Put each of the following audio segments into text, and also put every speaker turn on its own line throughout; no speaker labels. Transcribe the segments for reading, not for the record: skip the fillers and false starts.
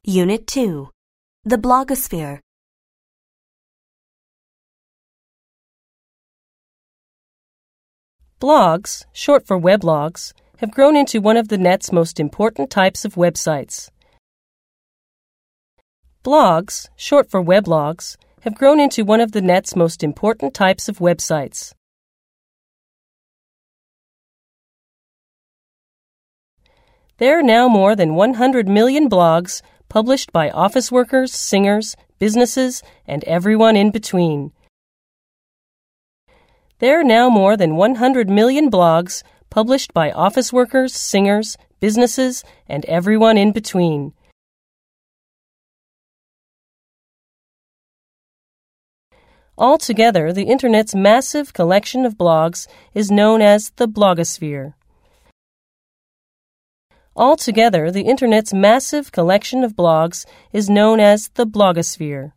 Unit 2. The blogosphere.
Blogs, short for weblogs, have grown into one of the net's most important types of websites. Blogs, short for weblogs, have grown into one of the net's most important types of websites. There are now more than 100 million blogs published by office workers, singers, businesses, and everyone in between. There are now more than 100 million blogs published by office workers, singers, businesses, and everyone in between. Altogether, the Internet's massive collection of blogs is known as the blogosphere. Altogether, the Internet's massive collection of blogs is known as the blogosphere.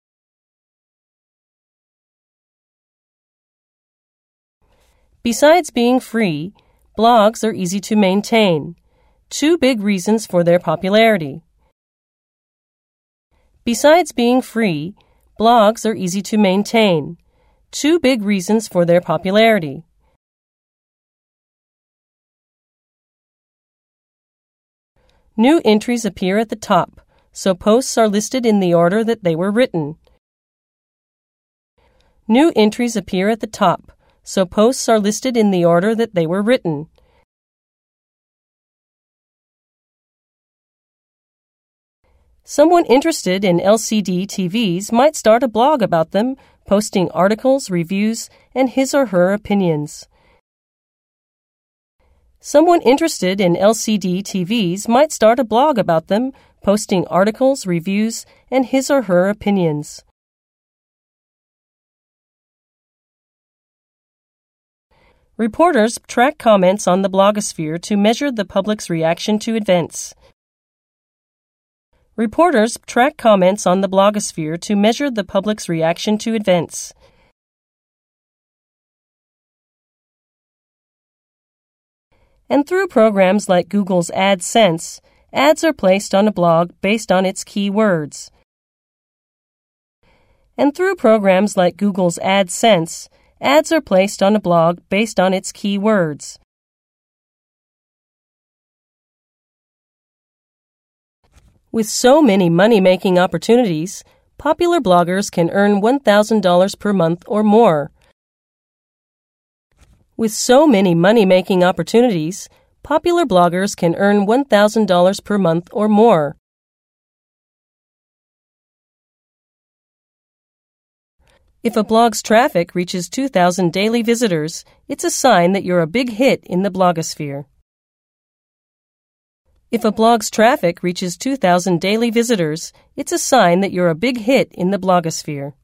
Besides being free, blogs are easy to maintain. Two big reasons for their popularity. Besides being free, blogs are easy to maintain. Two big reasons for their popularity. New entries appear at the top, so posts are listed in the order that they were written. New entries appear at the top, so posts are listed in the order that they were written. Someone interested in LCD TVs might start a blog about them, posting articles, reviews, and his or her opinions. Someone interested in LCD TVs might start a blog about them, posting articles, reviews, and his or her opinions. Reporters track comments on the blogosphere to measure the public's reaction to events. Reporters track comments on the blogosphere to measure the public's reaction to events. And through programs like Google's AdSense, ads are placed on a blog based on its keywords. And through programs like Google's AdSense, ads are placed on a blog based on its keywords. With so many money-making opportunities, popular bloggers can earn $1,000 per month or more. With so many money-making opportunities, popular bloggers can earn $1,000 per month or more. If a blog's traffic reaches 2,000 daily visitors, it's a sign that you're a big hit in the blogosphere. If a blog's traffic reaches 2,000 daily visitors, it's a sign that you're a big hit in the blogosphere.